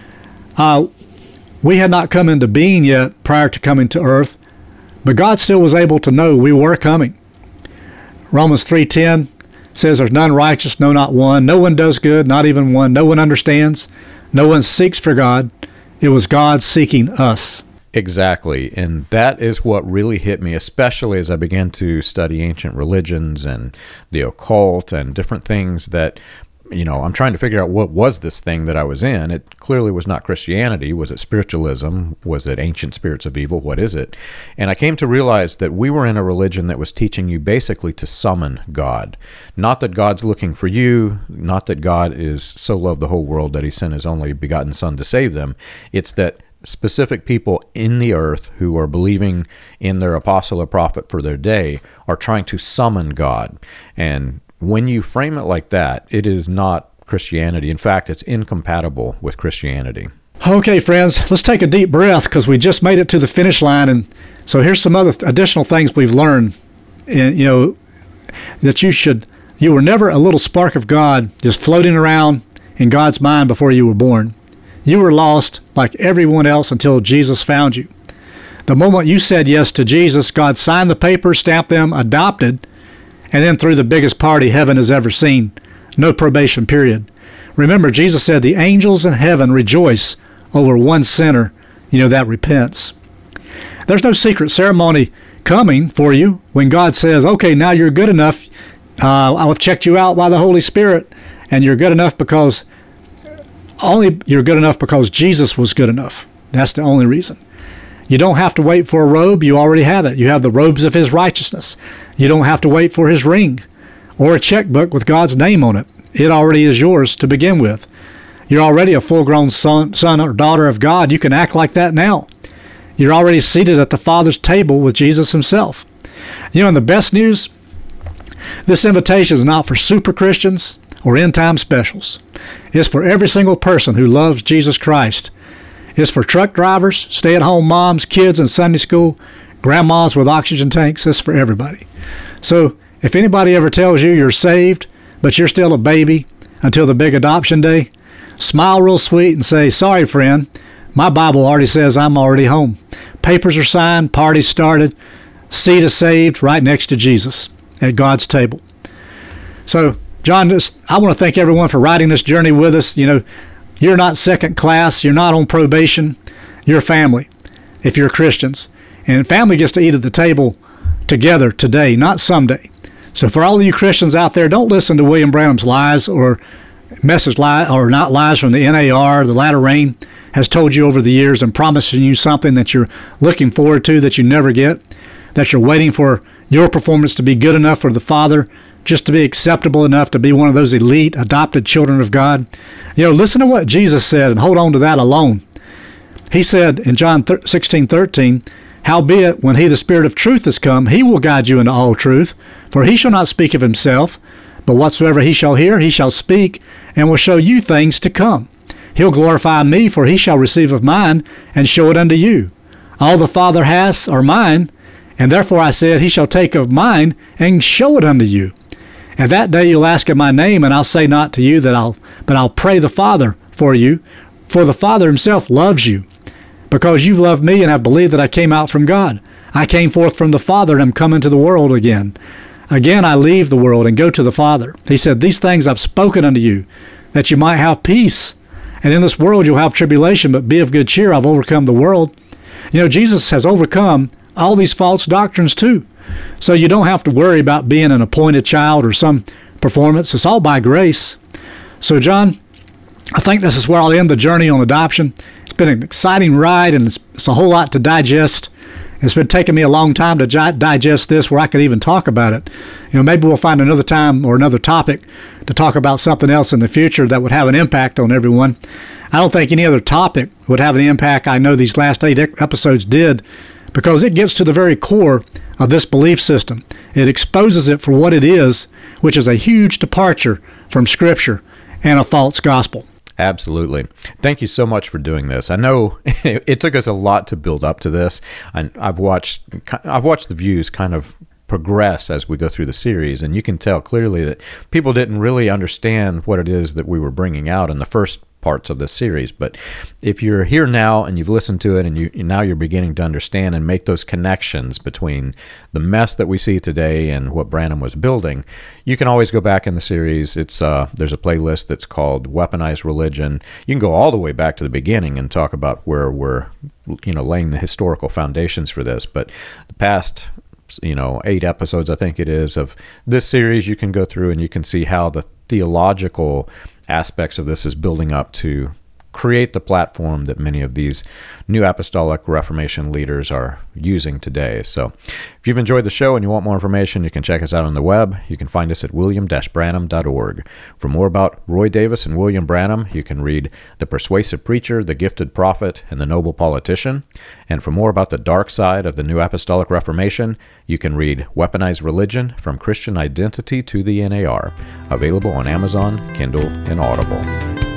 we had not come into being yet prior to coming to earth, but God still was able to know we were coming. Romans 3:10 says, there's none righteous, no, not one. No one does good, not even one. No one understands. No one seeks for God. It was God seeking us. Exactly. And that is what really hit me, especially as I began to study ancient religions and the occult and different things that, I'm trying to figure out what was this thing that I was in. It clearly was not Christianity. Was it spiritualism? Was it ancient spirits of evil? What is it? And I came to realize that we were in a religion that was teaching you basically to summon God. Not that God's looking for you, not that God is so loved the whole world that He sent His only begotten Son to save them. It's that specific people in the earth who are believing in their apostle or prophet for their day are trying to summon God. And when you frame it like that, it is not Christianity. In fact, it's incompatible with Christianity. Okay, friends, let's take a deep breath because we just made it to the finish line. And so here's some other additional things we've learned. And, that you were never a little spark of God just floating around in God's mind before you were born. You were lost like everyone else until Jesus found you. The moment you said yes to Jesus, God signed the papers, stamped them, adopted, and then threw the biggest party heaven has ever seen. No probation period. Remember, Jesus said the angels in heaven rejoice over one sinner, that repents. There's no secret ceremony coming for you when God says, okay, now you're good enough. I've checked you out by the Holy Spirit, and you're good enough because Jesus was good enough. That's the only reason. You don't have to wait for a robe. You already have it. You have the robes of His righteousness. You don't have to wait for His ring or a checkbook with God's name on it. It already is yours to begin with. You're already a full-grown son or daughter of God. You can act like that now. You're already seated at the Father's table with Jesus Himself. And the best news, this invitation is not for super Christians or end-time specials. It's for every single person who loves Jesus Christ. It's for truck drivers, stay-at-home moms, kids in Sunday school, grandmas with oxygen tanks. It's for everybody. So if anybody ever tells you you're saved, but you're still a baby until the big adoption day, smile real sweet and say, sorry, friend, my Bible already says I'm already home. Papers are signed, parties started, seat is saved right next to Jesus at God's table. So, John, I want to thank everyone for riding this journey with us. You're not second class. You're not on probation. You're family if you're Christians. And family gets to eat at the table together today, not someday. So for all of you Christians out there, don't listen to William Branham's lies or message lie or not lies from the NAR. The latter rain has told you over the years and promising you something that you're looking forward to that you never get, that you're waiting for your performance to be good enough for the Father, just to be acceptable enough to be one of those elite adopted children of God. Listen to what Jesus said and hold on to that alone. He said in John 16:13, "Howbeit, when he, the Spirit of truth, is come, he will guide you into all truth. For he shall not speak of himself, but whatsoever he shall hear, he shall speak, and will show you things to come. He'll glorify me, for he shall receive of mine, and show it unto you. All the Father has are mine, and therefore I said, he shall take of mine, and show it unto you. And that day you'll ask in my name, and I'll say not to you but I'll pray the Father for you, for the Father himself loves you, because you've loved me and have believed that I came out from God. I came forth from the Father and am come into the world again. Again I leave the world and go to the Father." He said, "These things I've spoken unto you, that you might have peace. And in this world you'll have tribulation, but be of good cheer, I've overcome the world." Jesus has overcome all these false doctrines too. So you don't have to worry about being an appointed child or some performance. It's all by grace. So John, I think this is where I'll end the journey on adoption. It's been an exciting ride, and it's a whole lot to digest. It's been taking me a long time to digest this where I could even talk about it. Maybe we'll find another time or another topic to talk about something else in the future that would have an impact on everyone. I don't think any other topic would have an impact. I know these last 8 episodes did, because it gets to the very core of this belief system. It exposes it for what it is, which is a huge departure from Scripture and a false gospel. Absolutely. Thank you so much for doing this. I know it took us a lot to build up to this, and I've watched the views kind of progress as we go through the series, and you can tell clearly that people didn't really understand what it is that we were bringing out in the first parts of this series. But if you're here now and you've listened to it, and now you're beginning to understand and make those connections between the mess that we see today and what Branham was building, you can always go back in the series. It's there's a playlist that's called Weaponized Religion. You can go all the way back to the beginning and talk about where we're laying the historical foundations for this. But the past 8 episodes, I think it is, of this series, you can go through and you can see how the theological aspects of this is building up to create the platform that many of these new apostolic Reformation leaders are using today. So if you've enjoyed the show and you want more information, you can check us out on the web. You can find us at william-branham.org. For more about Roy Davis and William Branham, you can read The Persuasive Preacher, The Gifted Prophet, and The Noble Politician. And for more about the dark side of the New Apostolic Reformation, you can read Weaponized Religion, From Christian Identity to the NAR, available on Amazon, Kindle, and Audible.